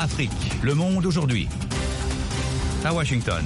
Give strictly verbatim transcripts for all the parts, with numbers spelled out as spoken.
Afrique. Le monde aujourd'hui. À Washington.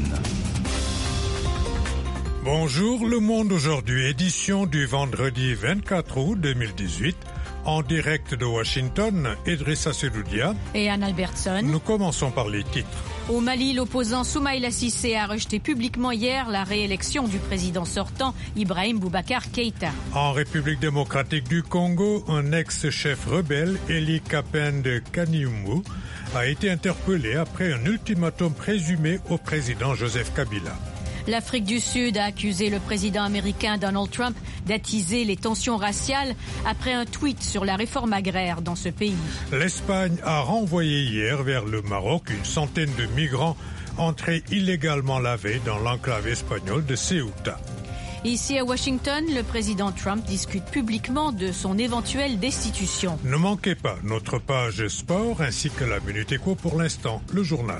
Bonjour, Le Monde aujourd'hui, édition du vendredi vingt-quatre août deux mille dix-huit. En direct de Washington, Idrissa Seloudia et Anne Albertson. Nous commençons par les titres. Au Mali, l'opposant Soumaïla Cissé a rejeté publiquement hier la réélection du président sortant Ibrahim Boubacar Keïta. En République démocratique du Congo, un ex-chef rebelle, Eli Kapende Kaniumbu, a été interpellé après un ultimatum présumé au président Joseph Kabila. L'Afrique du Sud a accusé le président américain Donald Trump d'attiser les tensions raciales après un tweet sur la réforme agraire dans ce pays. L'Espagne a renvoyé hier vers le Maroc une centaine de migrants entrés illégalement la veille dans l'enclave espagnole de Ceuta. Ici à Washington, le président Trump discute publiquement de son éventuelle destitution. Ne manquez pas notre page sport ainsi que la Minute Éco pour l'instant, le journal.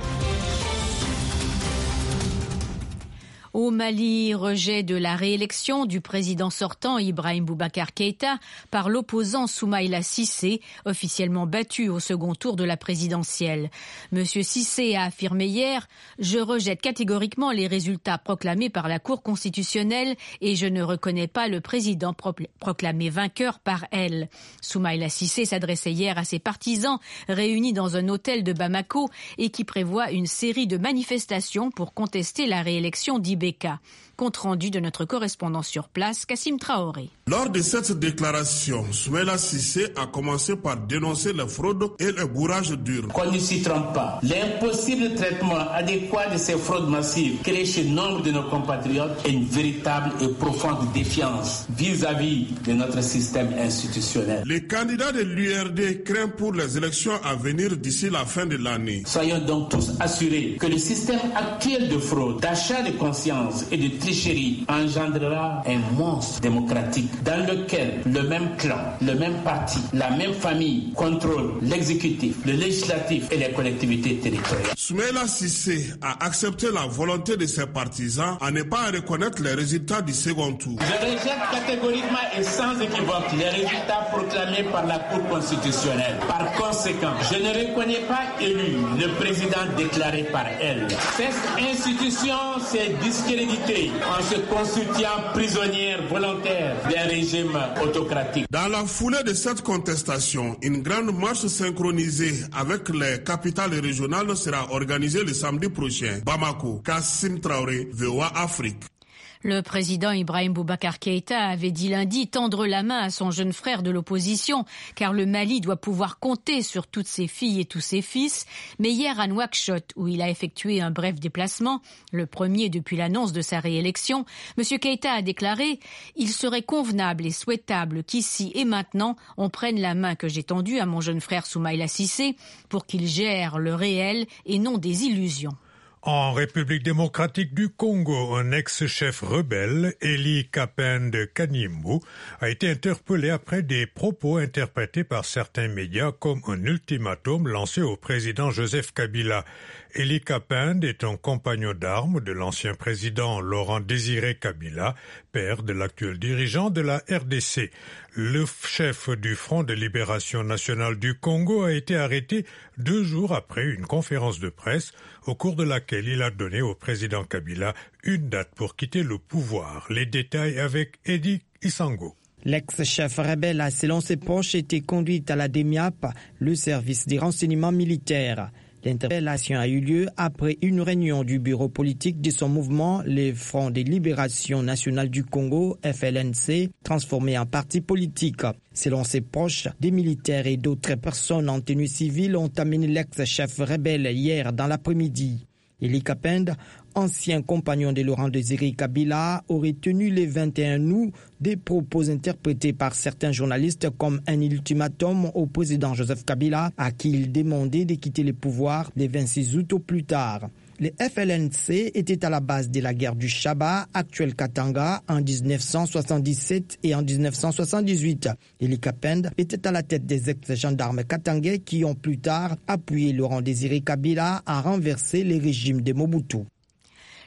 Au Mali, rejet de la réélection du président sortant Ibrahim Boubacar Keïta par l'opposant Soumaïla Cissé, officiellement battu au second tour de la présidentielle. Monsieur Cissé a affirmé hier « Je rejette catégoriquement les résultats proclamés par la Cour constitutionnelle et je ne reconnais pas le président proclamé vainqueur par elle ». Soumaïla Cissé s'adressait hier à ses partisans réunis dans un hôtel de Bamako et qui prévoit une série de manifestations pour contester la réélection d'Ibeka. Compte rendu de notre correspondant sur place, Kassim Traoré. Lors de cette déclaration, Soumaïla Cissé a commencé par dénoncer la fraude et le bourrage d'urnes. Qu'on ne s'y trompe pas. L'impossible traitement adéquat de ces fraudes massives crée chez nombre de nos compatriotes une véritable et profonde défiance vis-à-vis de notre système institutionnel. Les candidats de l'U R D craignent pour les élections à venir d'ici la fin de l'année. Soyons donc tous assurés que le système actuel de fraude, d'achat de conscience et de tricherie engendrera un monstre démocratique dans lequel le même clan, le même parti, la même famille contrôle l'exécutif, le législatif et les collectivités territoriales. Soumaïla Cissé a accepté la volonté de ses partisans à ne pas reconnaître les résultats du second tour. Je rejette catégoriquement et sans équivoque les résultats proclamés par la Cour constitutionnelle. Par conséquent, je ne reconnais pas élu le président déclaré par elle. Cette institution s'est discréditée en se constituant prisonnière volontaire d'un régime autocratique. Dans la foulée de cette contestation, une grande marche synchronisée avec les capitales régionales sera organisée le samedi prochain. Bamako, Kassim Traoré, V O A Afrique. Le président Ibrahim Boubacar Keïta avait dit lundi tendre la main à son jeune frère de l'opposition, car le Mali doit pouvoir compter sur toutes ses filles et tous ses fils. Mais hier à Nouakchott, où il a effectué un bref déplacement, le premier depuis l'annonce de sa réélection, M. Keïta a déclaré « Il serait convenable et souhaitable qu'ici et maintenant, on prenne la main que j'ai tendue à mon jeune frère Soumaïla Cissé pour qu'il gère le réel et non des illusions ». En République démocratique du Congo, un ex-chef rebelle, Eli Kapende Kaniumbu, a été interpellé après des propos interprétés par certains médias comme un ultimatum lancé au président Joseph Kabila. Eli Kapende est un compagnon d'armes de l'ancien président Laurent Désiré Kabila, père de l'actuel dirigeant de la R D C. Le chef du Front de libération nationale du Congo a été arrêté deux jours après une conférence de presse au cours de laquelle il a donné au président Kabila une date pour quitter le pouvoir. Les détails avec Eddie Isango. L'ex-chef rebelle a, selon ses proches, été conduit à la D M I A P, le service des renseignements militaires. L'interpellation a eu lieu après une réunion du bureau politique de son mouvement, le Front de libération nationale du Congo, F L N C, transformé en parti politique. Selon ses proches, des militaires et d'autres personnes en tenue civile ont amené l'ex-chef rebelle hier dans l'après-midi. Eli Kapende, ancien compagnon de Laurent Désiré Kabila, aurait tenu le vingt et un août des propos interprétés par certains journalistes comme un ultimatum au président Joseph Kabila, à qui il demandait de quitter le pouvoir le vingt-six août au plus tard. Le F L N C était à la base de la guerre du Chaba, actuel Katanga, en dix-neuf cent soixante-dix-sept et en dix-neuf cent soixante-dix-huit. Eli Kapende était à la tête des ex-gendarmes katangais qui ont plus tard appuyé Laurent Désiré Kabila à renverser le régime de Mobutu.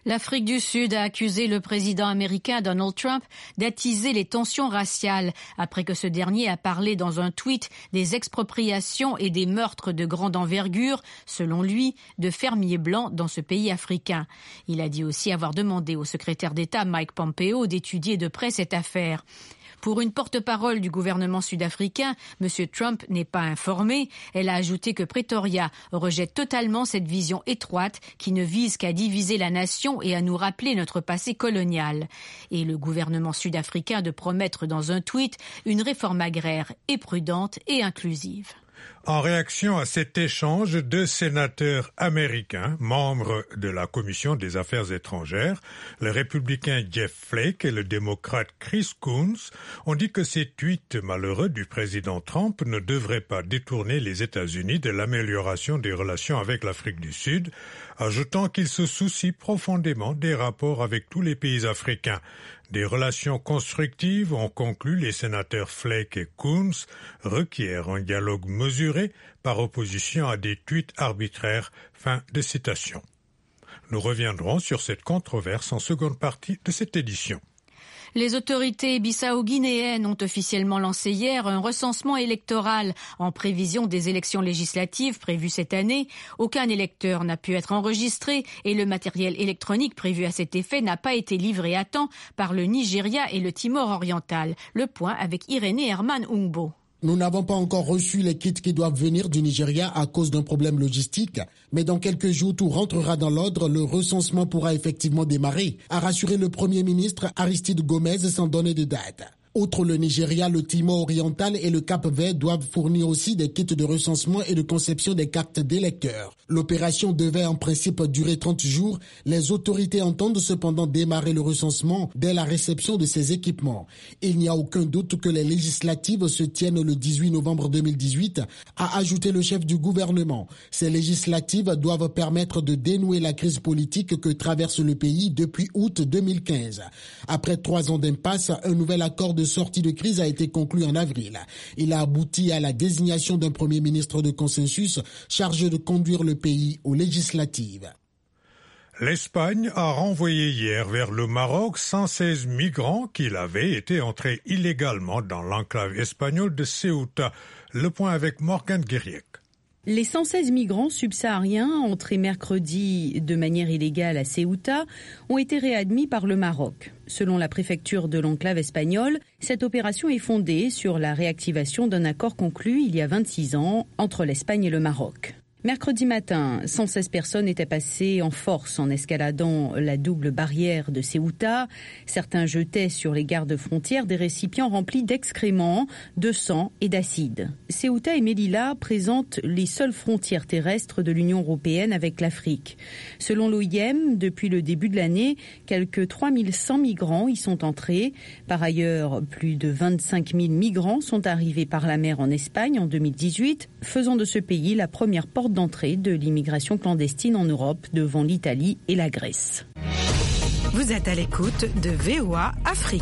L'Afrique du Sud a accusé le président américain Donald Trump d'attiser les tensions raciales après que ce dernier a parlé dans un tweet des expropriations et des meurtres de grande envergure, selon lui, de fermiers blancs dans ce pays africain. Il a dit aussi avoir demandé au secrétaire d'État Mike Pompeo d'étudier de près cette affaire. Pour une porte-parole du gouvernement sud-africain, M. Trump n'est pas informé. Elle a ajouté que Pretoria rejette totalement cette vision étroite qui ne vise qu'à diviser la nation et à nous rappeler notre passé colonial. Et le gouvernement sud-africain de promettre dans un tweet une réforme agraire et prudente et inclusive. En réaction à cet échange, deux sénateurs américains, membres de la Commission des Affaires étrangères, le républicain Jeff Flake et le démocrate Chris Coons, ont dit que ces tweets malheureux du président Trump ne devraient pas détourner les États-Unis de l'amélioration des relations avec l'Afrique du Sud, ajoutant qu'ils se soucient profondément des rapports avec tous les pays africains. Des relations constructives, ont conclu les sénateurs Flake et Coons, requièrent un dialogue mesuré par opposition à des tweets arbitraires. Fin de citation. Nous reviendrons sur cette controverse en seconde partie de cette édition. Les autorités bissau-guinéennes ont officiellement lancé hier un recensement électoral en prévision des élections législatives prévues cette année. Aucun électeur n'a pu être enregistré et le matériel électronique prévu à cet effet n'a pas été livré à temps par le Nigeria et le Timor oriental. Le point avec Irénée Herman Ungbo. Nous n'avons pas encore reçu les kits qui doivent venir du Nigeria à cause d'un problème logistique, mais dans quelques jours, tout rentrera dans l'ordre, le recensement pourra effectivement démarrer, a rassuré le Premier ministre Aristide Gomez sans donner de date. Outre le Nigeria, le Timor oriental et le Cap-Vert doivent fournir aussi des kits de recensement et de conception des cartes d'électeurs. L'opération devait en principe durer trente jours. Les autorités entendent cependant démarrer le recensement dès la réception de ces équipements. Il n'y a aucun doute que les législatives se tiennent le dix-huit novembre deux mille dix-huit, a ajouté le chef du gouvernement. Ces législatives doivent permettre de dénouer la crise politique que traverse le pays depuis août deux mille quinze. Après trois ans d'impasse, un nouvel accord de sortie de crise a été conclu en avril. Il a abouti à la désignation d'un premier ministre de consensus chargé de conduire le pays aux législatives. L'Espagne a renvoyé hier vers le Maroc cent seize migrants qui avaient été entrés illégalement dans l'enclave espagnole de Ceuta. Le point avec Morgane Guériec. Les cent seize migrants subsahariens entrés mercredi de manière illégale à Ceuta ont été réadmis par le Maroc. Selon la préfecture de l'enclave espagnole, cette opération est fondée sur la réactivation d'un accord conclu il y a vingt-six ans entre l'Espagne et le Maroc. Mercredi matin, cent seize personnes étaient passées en force en escaladant la double barrière de Ceuta. Certains jetaient sur les gardes-frontières des récipients remplis d'excréments, de sang et d'acide. Ceuta et Melilla présentent les seules frontières terrestres de l'Union européenne avec l'Afrique. Selon l'O I M, depuis le début de l'année, quelques trois mille cent migrants y sont entrés. Par ailleurs, plus de vingt-cinq mille migrants sont arrivés par la mer en Espagne en deux mille dix-huit, faisant de ce pays la première porte d'entrée de l'immigration clandestine en Europe devant l'Italie et la Grèce. Vous êtes à l'écoute de V O A Afrique.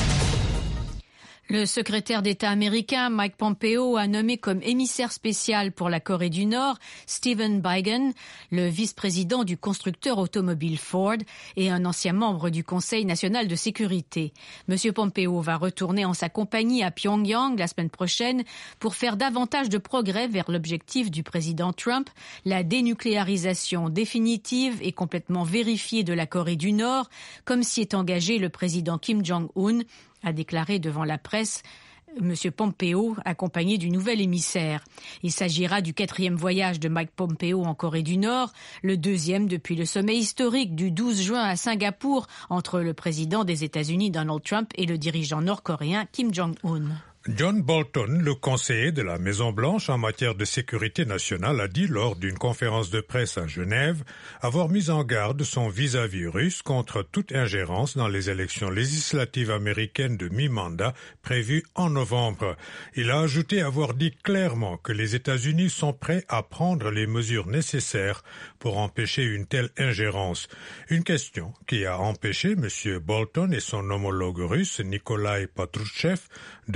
Le secrétaire d'État américain Mike Pompeo a nommé comme émissaire spécial pour la Corée du Nord Stephen Biegun, le vice-président du constructeur automobile Ford et un ancien membre du Conseil national de sécurité. Monsieur Pompeo va retourner en sa compagnie à Pyongyang la semaine prochaine pour faire davantage de progrès vers l'objectif du président Trump, la dénucléarisation définitive et complètement vérifiée de la Corée du Nord, comme s'y est engagé le président Kim Jong-un, a déclaré devant la presse M. Pompeo, accompagné du nouvel émissaire. Il s'agira du quatrième voyage de Mike Pompeo en Corée du Nord, le deuxième depuis le sommet historique du douze juin à Singapour entre le président des États-Unis Donald Trump et le dirigeant nord-coréen Kim Jong-un. John Bolton, le conseiller de la Maison-Blanche en matière de sécurité nationale, a dit lors d'une conférence de presse à Genève avoir mis en garde son vis-à-vis russe contre toute ingérence dans les élections législatives américaines de mi-mandat prévues en novembre. Il a ajouté avoir dit clairement que les États-Unis sont prêts à prendre les mesures nécessaires pour empêcher une telle ingérence. Une question qui a empêché M. Bolton et son homologue russe Nikolai Patrushev de publier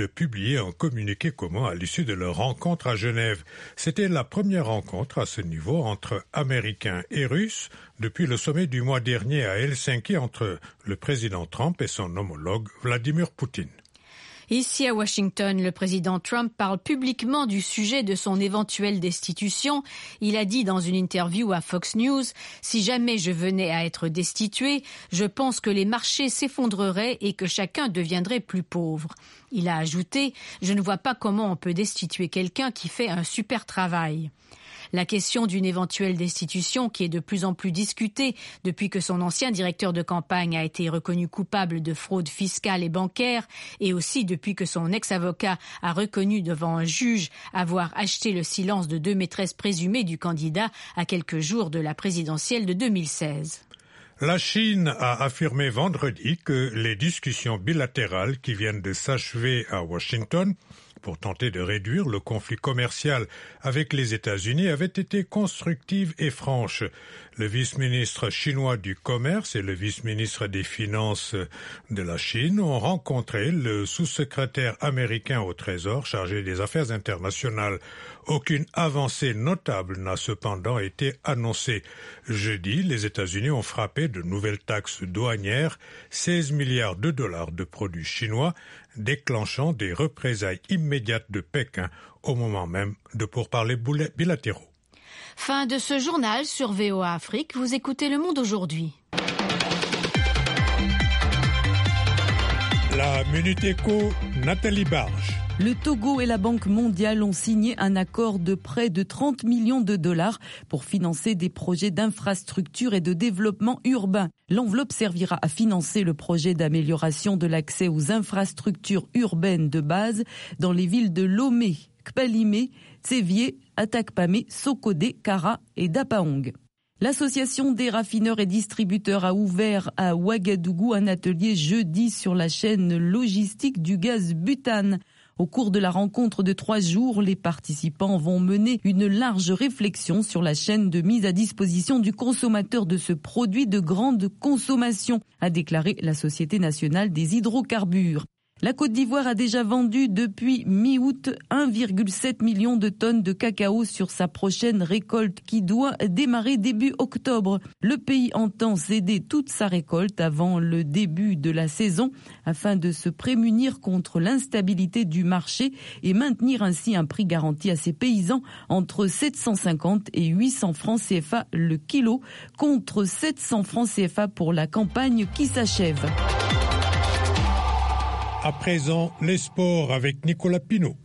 publié un communiqué commun à l'issue de leur rencontre à Genève. C'était la première rencontre à ce niveau entre Américains et Russes depuis le sommet du mois dernier à Helsinki entre le président Trump et son homologue Vladimir Poutine. Ici à Washington, le président Trump parle publiquement du sujet de son éventuelle destitution. Il a dit dans une interview à Fox News « Si jamais je venais à être destitué, je pense que les marchés s'effondreraient et que chacun deviendrait plus pauvre. » Il a ajouté « Je ne vois pas comment on peut destituer quelqu'un qui fait un super travail. » La question d'une éventuelle destitution, qui est de plus en plus discutée depuis que son ancien directeur de campagne a été reconnu coupable de fraude fiscale et bancaire, et aussi depuis que son ex-avocat a reconnu devant un juge avoir acheté le silence de deux maîtresses présumées du candidat à quelques jours de la présidentielle de deux mille seize. La Chine a affirmé vendredi que les discussions bilatérales qui viennent de s'achever à Washington pour tenter de réduire le conflit commercial avec les États-Unis avaient été constructives et franches. Le vice-ministre chinois du Commerce et le vice-ministre des Finances de la Chine ont rencontré le sous-secrétaire américain au Trésor chargé des affaires internationales. Aucune avancée notable n'a cependant été annoncée. Jeudi, les États-Unis ont frappé de nouvelles taxes douanières, seize milliards de dollars de produits chinois, déclenchant des représailles immédiates de Pékin au moment même de pourparlers bilatéraux. Fin de ce journal sur V O A Afrique. Vous écoutez Le Monde aujourd'hui. La Minute Éco, Nathalie Barge. Le Togo et la Banque mondiale ont signé un accord de près de trente millions de dollars pour financer des projets d'infrastructure et de développement urbain. L'enveloppe servira à financer le projet d'amélioration de l'accès aux infrastructures urbaines de base dans les villes de Lomé, Kpalimé, Tsévié, Atakpamé, Sokodé, Kara et Dapaong. L'Association des raffineurs et distributeurs a ouvert à Ouagadougou un atelier jeudi sur la chaîne logistique du gaz butane. Au cours de la rencontre de trois jours, les participants vont mener une large réflexion sur la chaîne de mise à disposition du consommateur de ce produit de grande consommation, a déclaré la Société nationale des hydrocarbures. La Côte d'Ivoire a déjà vendu depuis mi-août un virgule sept million de tonnes de cacao sur sa prochaine récolte qui doit démarrer début octobre. Le pays entend céder toute sa récolte avant le début de la saison afin de se prémunir contre l'instabilité du marché et maintenir ainsi un prix garanti à ses paysans entre sept cent cinquante et huit cents francs C F A le kilo contre sept cents francs C F A pour la campagne qui s'achève. À présent, les sports avec Nicolas Pinault.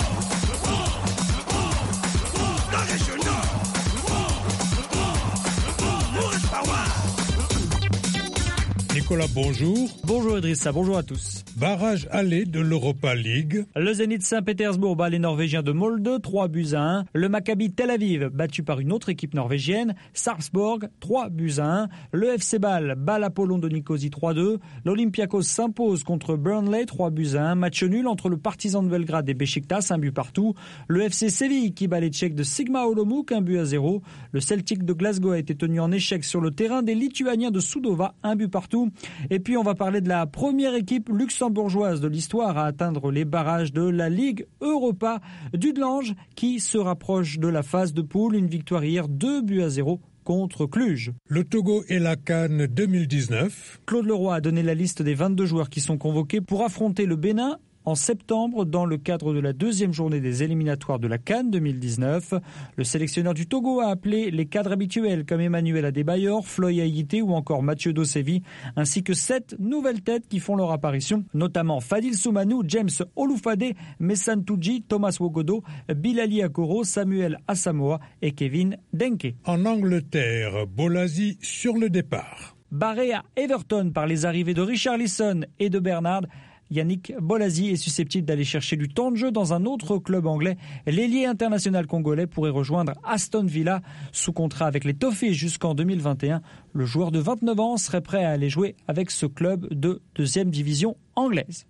Nicolas, bonjour. Bonjour Idrissa, bonjour à tous. Barrage aller de l'Europa League. Le Zénith Saint-Pétersbourg bat les Norvégiens de Molde, trois buts à un. Le Maccabi Tel Aviv, battu par une autre équipe norvégienne, Sarpsborg, trois buts à un. Le F C Bâle bat l'Apollon de Nicosie trois à deux. L'Olympiakos s'impose contre Burnley, trois buts à un. Match nul entre le Partizan de Belgrade et Beşiktaş, un but partout. Le F C Séville qui bat les Tchèques de Sigma Olomouc, un but à zéro. Le Celtic de Glasgow a été tenu en échec sur le terrain des Lituaniens de Sudova, un but partout. Et puis on va parler de la première équipe luxembourgeoise de l'histoire à atteindre les barrages de la Ligue Europa, Dudelange qui se rapproche de la phase de poule. Une victoire hier, deux buts à zéro contre Cluj. Le Togo et la CAN deux mille dix-neuf. Claude Leroy a donné la liste des vingt-deux joueurs qui sont convoqués pour affronter le Bénin en septembre, dans le cadre de la deuxième journée des éliminatoires de la CAN deux mille dix-neuf. Le sélectionneur du Togo a appelé les cadres habituels comme Emmanuel Adebayor, Floy Aïté ou encore Mathieu Dosevi, ainsi que sept nouvelles têtes qui font leur apparition, notamment Fadil Soumanou, James Olufade, Messan Touji, Thomas Wogodo, Bilali Akoro, Samuel Asamoah et Kevin Denke. En Angleterre, Bolasi sur le départ. Barré à Everton par les arrivées de Richarlison et de Bernard, Yannick Bolasi est susceptible d'aller chercher du temps de jeu dans un autre club anglais. L'ailier international congolais pourrait rejoindre Aston Villa sous contrat avec les Toffees jusqu'en deux mille vingt et un. Le joueur de vingt-neuf ans serait prêt à aller jouer avec ce club de deuxième division anglaise.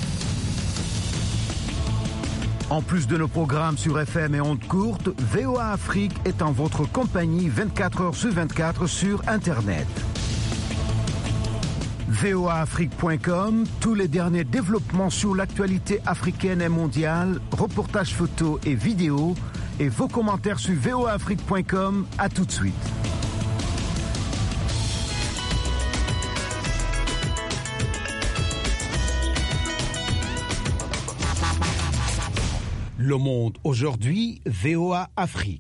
En plus de nos programmes sur F M et ondes courtes, V O A Afrique est en votre compagnie vingt-quatre heures sur vingt-quatre sur Internet. V O A Afrique point com, tous les derniers développements sur l'actualité africaine et mondiale, reportages photos et vidéos, et vos commentaires sur V O A Afrique point com. À tout de suite. Le Monde aujourd'hui, V O A Afrique.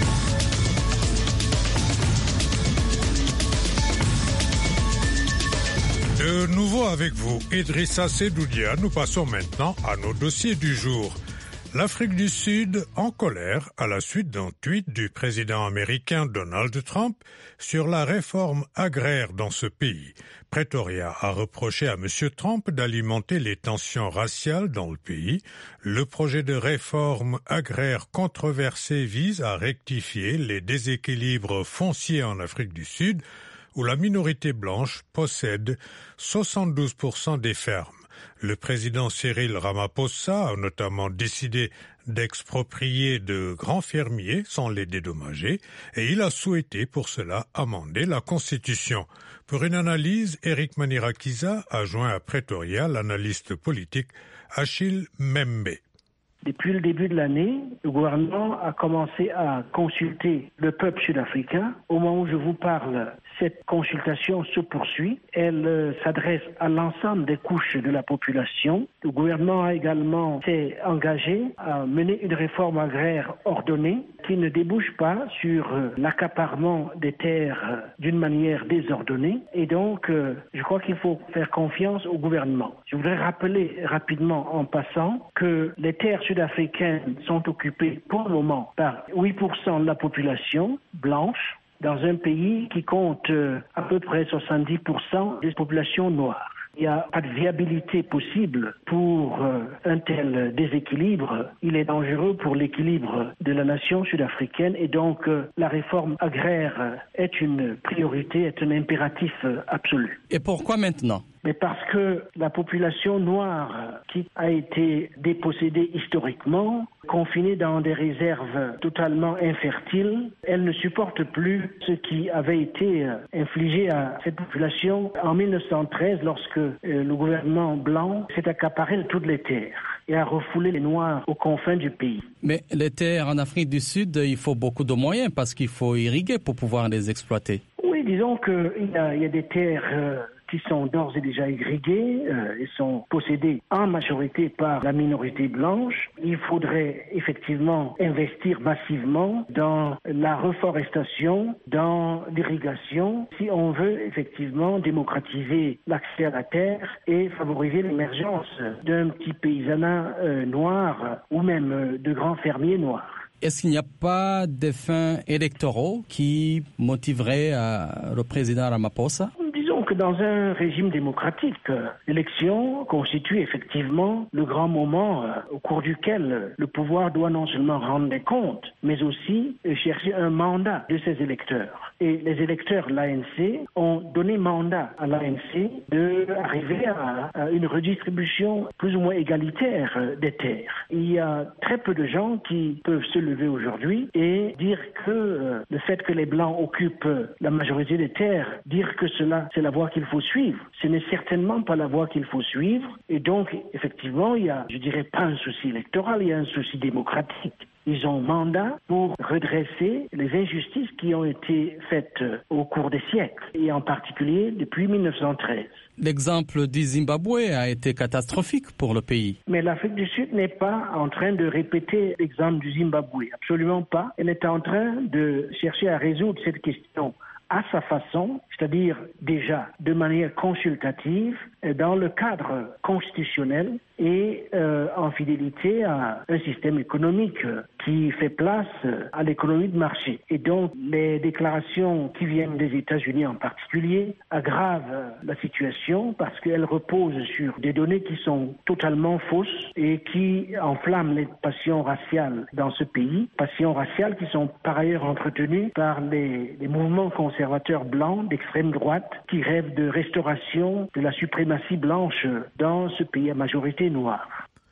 De nouveau avec vous, Idrissa Sedoudia. Nous passons maintenant à nos dossiers du jour. L'Afrique du Sud en colère à la suite d'un tweet du président américain Donald Trump sur la réforme agraire dans ce pays. Pretoria a reproché à M. Trump d'alimenter les tensions raciales dans le pays. Le projet de réforme agraire controversé vise à rectifier les déséquilibres fonciers en Afrique du Sud, où la minorité blanche possède soixante-douze pour cent des fermes. Le président Cyril Ramaphosa a notamment décidé d'exproprier de grands fermiers sans les dédommager et il a souhaité pour cela amender la Constitution. Pour une analyse, Eric Manirakiza a joint à Pretoria l'analyste politique Achille Membe. Depuis le début de l'année, le gouvernement a commencé à consulter le peuple sud-africain. Au moment où je vous parle, cette consultation se poursuit. Elle euh, s'adresse à l'ensemble des couches de la population. Le gouvernement a également s'est engagé à mener une réforme agraire ordonnée qui ne débouche pas sur euh, l'accaparement des terres euh, d'une manière désordonnée. Et donc, euh, je crois qu'il faut faire confiance au gouvernement. Je voudrais rappeler rapidement en passant que les terres sud-africaines sont occupées pour le moment par huit pour cent de la population blanche, dans un pays qui compte à peu près soixante-dix pour cent des populations noires. Il n'y a pas de viabilité possible pour un tel déséquilibre. Il est dangereux pour l'équilibre de la nation sud-africaine et donc la réforme agraire est une priorité, est un impératif absolu. Et pourquoi maintenant ? Mais parce que la population noire qui a été dépossédée historiquement, confinée dans des réserves totalement infertiles, elle ne supporte plus ce qui avait été infligé à cette population en mille neuf cent treize lorsque le gouvernement blanc s'est accaparé de toutes les terres et a refoulé les Noirs aux confins du pays. Mais les terres en Afrique du Sud, il faut beaucoup de moyens parce qu'il faut irriguer pour pouvoir les exploiter. Oui, disons qu'il y a, il y a des terres euh, qui sont d'ores et déjà irriguées euh, et sont possédées en majorité par la minorité blanche. Il faudrait effectivement investir massivement dans la reforestation, dans l'irrigation, si on veut effectivement démocratiser l'accès à la terre et favoriser l'émergence d'un petit paysanat euh, noir ou même euh, de grands fermiers noirs. Est-ce qu'il n'y a pas de fins électoraux qui motiveraient euh, le président Ramaphosa ? Disons que dans un régime démocratique, l'élection constitue effectivement le grand moment euh, au cours duquel le pouvoir doit non seulement rendre des comptes, mais aussi euh, chercher un mandat de ses électeurs. Et les électeurs de l'A N C ont donné mandat à l'A N C d'arriver à, à une redistribution plus ou moins égalitaire euh, des terres. Il y a très peu de gens qui peuvent se lever aujourd'hui et dire que euh, le fait que les Blancs occupent la majorité des terres, dire que cela c'est la voie qu'il faut suivre. Ce n'est certainement pas la voie qu'il faut suivre. Et donc, effectivement, il y a, je dirais, pas un souci électoral, il y a un souci démocratique. Ils ont mandat pour redresser les injustices qui ont été faites au cours des siècles, et en particulier depuis mille neuf cent treize. L'exemple du Zimbabwe a été catastrophique pour le pays. Mais l'Afrique du Sud n'est pas en train de répéter l'exemple du Zimbabwe, absolument pas. Elle est en train de chercher à résoudre cette question à sa façon, c'est-à-dire déjà de manière consultative, dans le cadre constitutionnel et euh, en fidélité à un système économique qui fait place à l'économie de marché. Et donc, les déclarations qui viennent des États-Unis en particulier aggravent la situation parce qu'elles reposent sur des données qui sont totalement fausses et qui enflamment les passions raciales dans ce pays, passions raciales qui sont par ailleurs entretenues par les, les mouvements conservateurs blancs d'extrême droite qui rêvent de restauration de la suprématie blanche dans ce pays à majorité noire.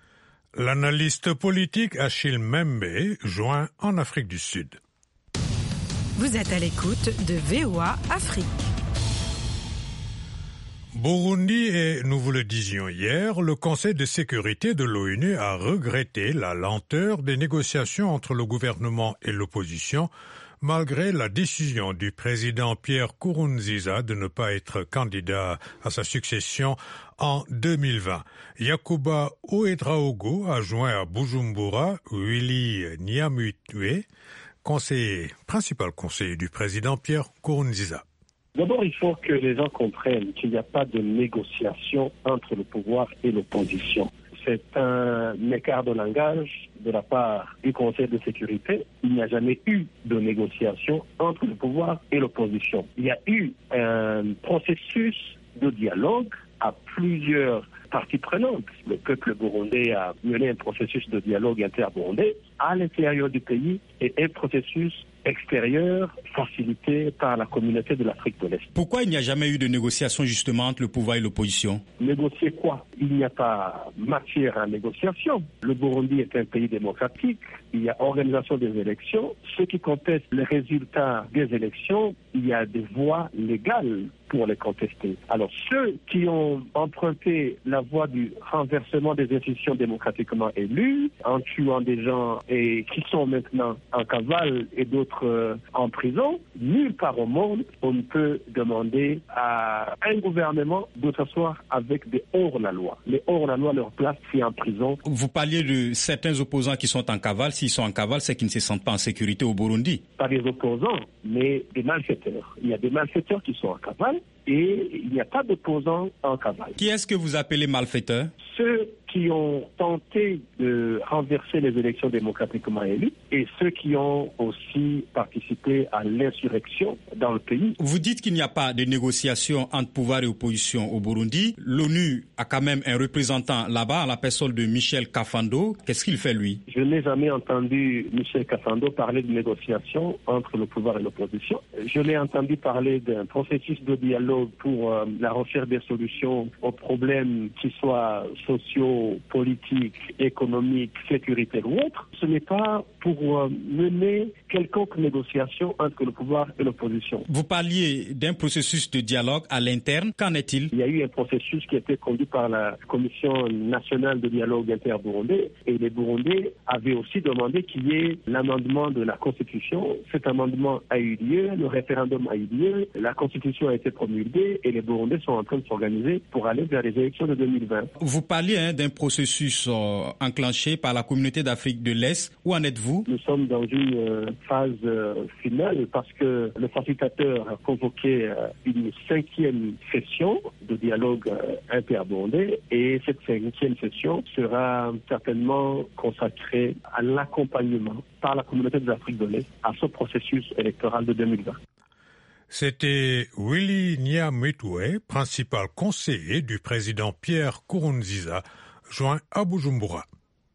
L'analyste politique Achille Membe, joint en Afrique du Sud. Vous êtes à l'écoute de V O A Afrique. Burundi, et nous vous le disions hier, le Conseil de sécurité de l'ONU a regretté la lenteur des négociations entre le gouvernement et l'opposition, malgré la décision du président Pierre Nkurunziza de ne pas être candidat à sa succession en deux mille vingt. Yakuba Ouedraogo a joint à Bujumbura Willy Nyamitwe, conseiller, principal conseiller du président Pierre Nkurunziza. D'abord, il faut que les gens comprennent qu'il n'y a pas de négociation entre le pouvoir et l'opposition. C'est un écart de langage de la part du Conseil de sécurité. Il n'y a jamais eu de négociation entre le pouvoir et l'opposition. Il y a eu un processus de dialogue à plusieurs parties prenantes. Le peuple burundais a mené un processus de dialogue inter-burundais à l'intérieur du pays et un processus extérieur facilité par la communauté de l'Afrique de l'Est. Pourquoi il n'y a jamais eu de négociation justement entre le pouvoir et l'opposition? Négocier quoi? Il n'y a pas matière à négociation. Le Burundi est un pays démocratique. Il y a organisation des élections. Ceux qui contestent les résultats des élections, il y a des voies légales pour les contester. Alors ceux qui ont emprunté la voie du renversement des institutions démocratiquement élues, en tuant des gens et qui sont maintenant en cavale et d'autres euh, en prison, nulle part au monde on ne peut demander à un gouvernement de s'asseoir avec des hors-la-loi. Les hors-la-loi, leur place, c'est en prison. Vous parliez de certains opposants qui sont en cavale. S'ils sont en cavale, c'est qu'ils ne se sentent pas en sécurité au Burundi. Pas des opposants, mais des malfaiteurs. Il y a des malfaiteurs qui sont en cavale et il n'y a pas d'opposants en cavale. Qui est-ce que vous appelez malfaiteurs? Ceux qui ont tenté de renverser les élections démocratiquement élues et ceux qui ont aussi participé à l'insurrection dans le pays. Vous dites qu'il n'y a pas de négociation entre pouvoir et opposition au Burundi. L'ONU a quand même un représentant là-bas, à la personne de Michel Kafando. Qu'est-ce qu'il fait, lui? Je n'ai jamais entendu Michel Kafando parler de négociation entre le pouvoir et l'opposition. Je l'ai entendu parler d'un processus de dialogue pour euh, la recherche des solutions aux problèmes qui soient sociaux, politiques, économiques, sécuritaires ou autres. Ce n'est pas pour euh, mener quelconque négociation entre le pouvoir et l'opposition. Vous parliez d'un processus de dialogue à l'interne. Qu'en est-il? Il y a eu un processus qui a été conduit par la Commission nationale de dialogue inter-burundais et les Burundais avaient aussi demandé qu'il y ait l'amendement de la Constitution. Cet amendement a eu lieu, le référendum a eu lieu, la Constitution a été promulguée et les Burundais sont en train de s'organiser pour aller vers les élections de deux mille vingt. Vous parliez hein, d'un processus euh, enclenché par la communauté d'Afrique de l'Est. Où en êtes-vous? Nous sommes dans une euh, phase euh, finale parce que le facilitateur a convoqué euh, une cinquième session de dialogue euh, inter-burundais et cette cinquième session sera certainement consacrée à l'accompagnement par la communauté de l'Afrique de l'Est à ce processus électoral de deux mille vingt. C'était Willy Nyamitwe, principal conseiller du président Pierre Nkurunziza, joint à Bujumbura.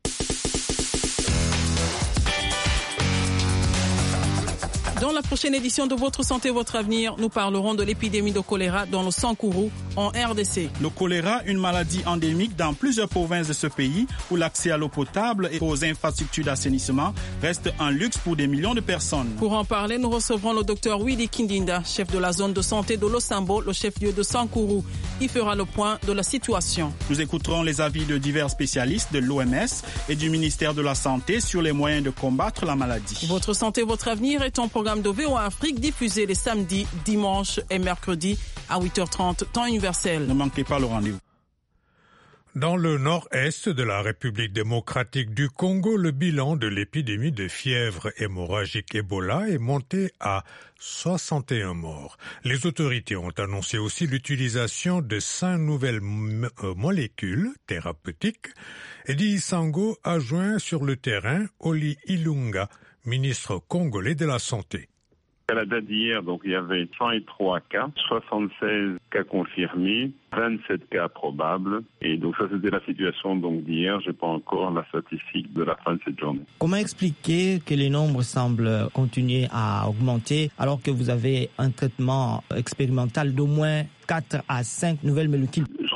Dans la prochaine édition de Votre Santé, Votre Avenir, nous parlerons de l'épidémie de choléra dans le Sankuru, en R D C. Le choléra, une maladie endémique dans plusieurs provinces de ce pays où l'accès à l'eau potable et aux infrastructures d'assainissement reste un luxe pour des millions de personnes. Pour en parler, nous recevrons le docteur Willy Kindinda, chef de la zone de santé de Losambo, le chef-lieu de Sankuru. Il fera le point de la situation. Nous écouterons les avis de divers spécialistes de l'O M S et du ministère de la Santé sur les moyens de combattre la maladie. Votre Santé, Votre Avenir est un programme de V O A Afrique diffusé les samedis, dimanches et mercredis à huit heures trente, temps universel. Ne manquez pas le rendez-vous. Dans le nord-est de la République démocratique du Congo, le bilan de l'épidémie de fièvre hémorragique Ebola est monté à soixante et un morts. Les autorités ont annoncé aussi l'utilisation de cinq nouvelles m- euh, molécules thérapeutiques. Eddie Sango a joint sur le terrain Oli Ilunga, ministre congolais de la Santé. À la date d'hier, donc, il y avait cent trois cas, soixante-seize cas confirmés, vingt-sept cas probables. Et donc, ça, c'était la situation donc d'hier. Je n'ai pas encore la statistique de la fin de cette journée. Comment expliquer que les nombres semblent continuer à augmenter alors que vous avez un traitement expérimental d'au moins quatre à cinq nouvelles molécules? Je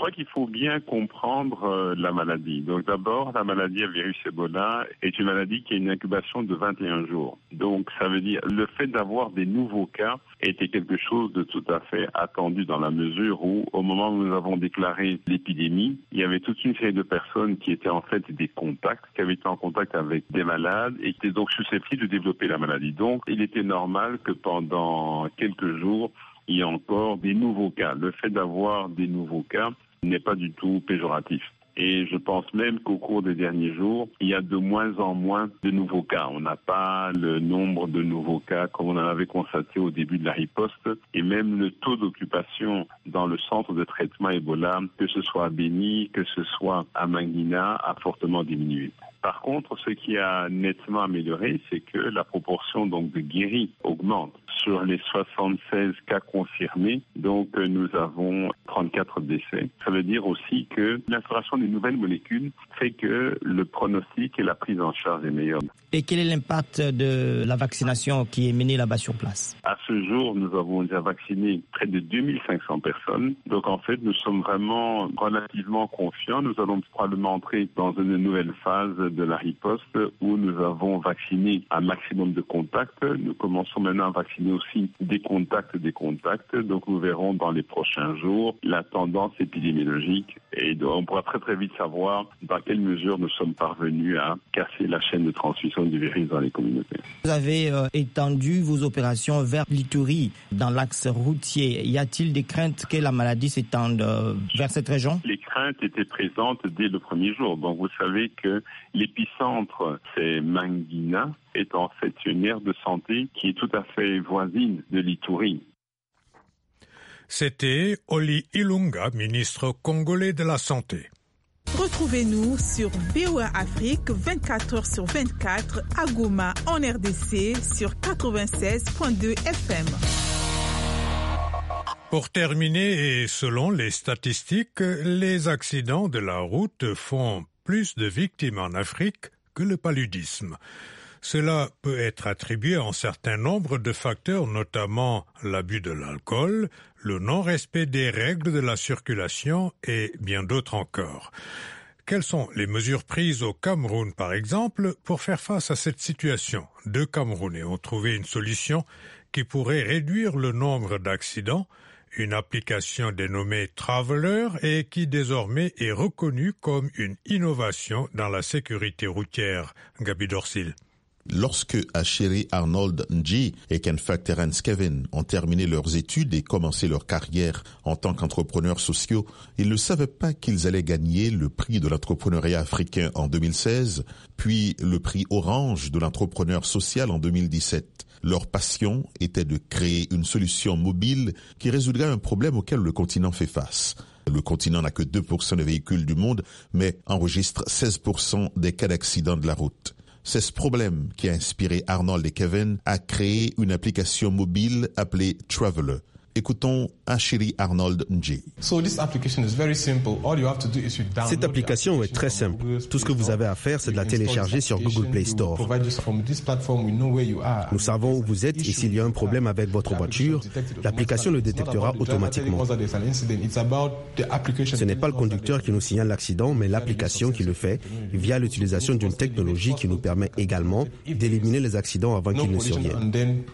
crois qu'il faut bien comprendre euh, la maladie. Donc d'abord, la maladie à virus Ebola est une maladie qui a une incubation de vingt et un jours. Donc ça veut dire le fait d'avoir des nouveaux cas était quelque chose de tout à fait attendu dans la mesure où, au moment où nous avons déclaré l'épidémie, il y avait toute une série de personnes qui étaient en fait des contacts, qui avaient été en contact avec des malades et qui étaient donc susceptibles de développer la maladie. Donc il était normal que pendant quelques jours, il y ait encore des nouveaux cas. Le fait d'avoir des nouveaux cas n'est pas du tout péjoratif. Et je pense même qu'au cours des derniers jours, il y a de moins en moins de nouveaux cas. On n'a pas le nombre de nouveaux cas comme on en avait constaté au début de la riposte. Et même le taux d'occupation dans le centre de traitement Ebola, que ce soit à Beni, que ce soit à Mangina, a fortement diminué. Par contre, ce qui a nettement amélioré, c'est que la proportion donc de guéris augmente. Sur les soixante-seize cas confirmés, donc nous avons trente-quatre décès. Ça veut dire aussi que l'instauration des nouvelles molécules fait que le pronostic et la prise en charge est meilleure. Et quel est l'impact de la vaccination qui est menée là-bas sur place? À ce jour, nous avons déjà vacciné près de deux mille cinq cents personnes. Donc en fait, nous sommes vraiment relativement confiants. Nous allons probablement entrer dans une nouvelle phase de la riposte où nous avons vacciné un maximum de contacts. Nous commençons maintenant à vacciner aussi des contacts des contacts. Donc nous verrons dans les prochains jours la tendance épidémiologique et on pourra très très vite savoir dans quelle mesure nous sommes parvenus à casser la chaîne de transmission du virus dans les communautés. Vous avez euh, étendu vos opérations vers l'Ituri, dans l'axe routier. Y a-t-il des craintes que la maladie s'étende euh, vers cette région? Les craintes étaient présentes dès le premier jour. Donc vous savez que l'épicentre, c'est Mangina, est en fait une aire de santé qui est tout à fait voisine de l'Ituri. C'était Oli Ilunga, ministre congolais de la Santé. Retrouvez-nous sur V O A Afrique vingt-quatre heures sur vingt-quatre à Goma en R D C sur quatre-vingt-seize virgule deux F M. Pour terminer, et selon les statistiques, les accidents de la route font plus de victimes en Afrique que le paludisme. Cela peut être attribué à un certain nombre de facteurs, notamment l'abus de l'alcool, le non-respect des règles de la circulation et bien d'autres encore. Quelles sont les mesures prises au Cameroun, par exemple, pour faire face à cette situation? Deux Camerounais ont trouvé une solution qui pourrait réduire le nombre d'accidents, une application dénommée Traveler et qui désormais est reconnue comme une innovation dans la sécurité routière. Gabi Dorsil. Lorsque Achiri Arnold Nji et Kenfak Terence Kevin ont terminé leurs études et commencé leur carrière en tant qu'entrepreneurs sociaux, ils ne savaient pas qu'ils allaient gagner le prix de l'entrepreneuriat africain en deux mille seize, puis le prix Orange de l'entrepreneur social en deux mille dix-sept. Leur passion était de créer une solution mobile qui résoudrait un problème auquel le continent fait face. Le continent n'a que deux pour cent des véhicules du monde, mais enregistre seize pour cent des cas d'accidents de la route. C'est ce problème qui a inspiré Arnold et Kevin à créer une application mobile appelée Traveler. Écoutons Achiri Arnold Nji. Cette application est très simple. Tout ce que vous avez à faire, c'est de la télécharger sur Google Play Store. Nous savons où vous êtes et s'il y a un problème avec votre voiture, l'application le détectera automatiquement. Ce n'est pas le conducteur qui nous signale l'accident, mais l'application qui le fait via l'utilisation d'une technologie qui nous permet également d'éliminer les accidents avant qu'ils ne surviennent.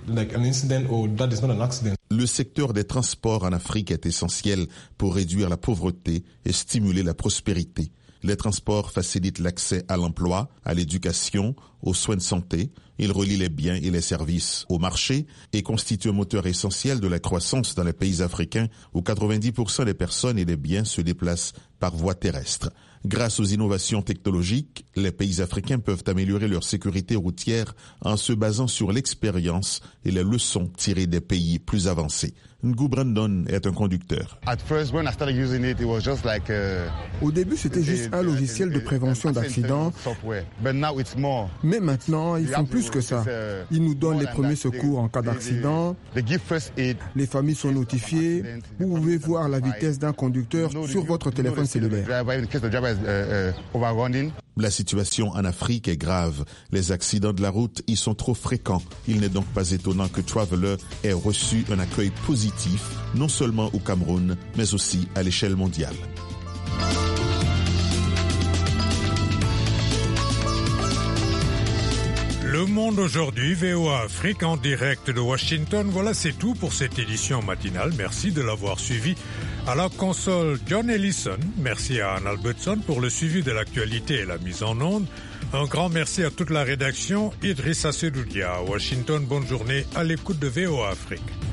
Le secteur des transports en Afrique est essentiel pour réduire la pauvreté et stimuler la prospérité. Les transports facilitent l'accès à l'emploi, à l'éducation, aux soins de santé. Ils relient les biens et les services au marché et constituent un moteur essentiel de la croissance dans les pays africains où quatre-vingt-dix pour cent des personnes et des biens se déplacent par voie terrestre. Grâce aux innovations technologiques, les pays africains peuvent améliorer leur sécurité routière en se basant sur l'expérience et les leçons tirées des pays plus avancés. Ngou Brandon est un conducteur. Au début, c'était juste un logiciel de prévention d'accidents. Mais maintenant, ils font plus que ça. Ils nous donnent les premiers secours en cas d'accident. Les familles sont notifiées. Vous pouvez voir la vitesse d'un conducteur sur votre téléphone cellulaire. La situation en Afrique est grave. Les accidents de la route y sont trop fréquents. Il n'est donc pas étonnant que Traveler ait reçu un accueil positif, non seulement au Cameroun, mais aussi à l'échelle mondiale. Le Monde aujourd'hui, V O A Afrique en direct de Washington. Voilà, c'est tout pour cette édition matinale. Merci de l'avoir suivi. À la console, John Ellison. Merci à Anne Albertson pour le suivi de l'actualité et la mise en onde. Un grand merci à toute la rédaction. Idrissa Sedoudia à Washington. Bonne journée à l'écoute de V O A Afrique.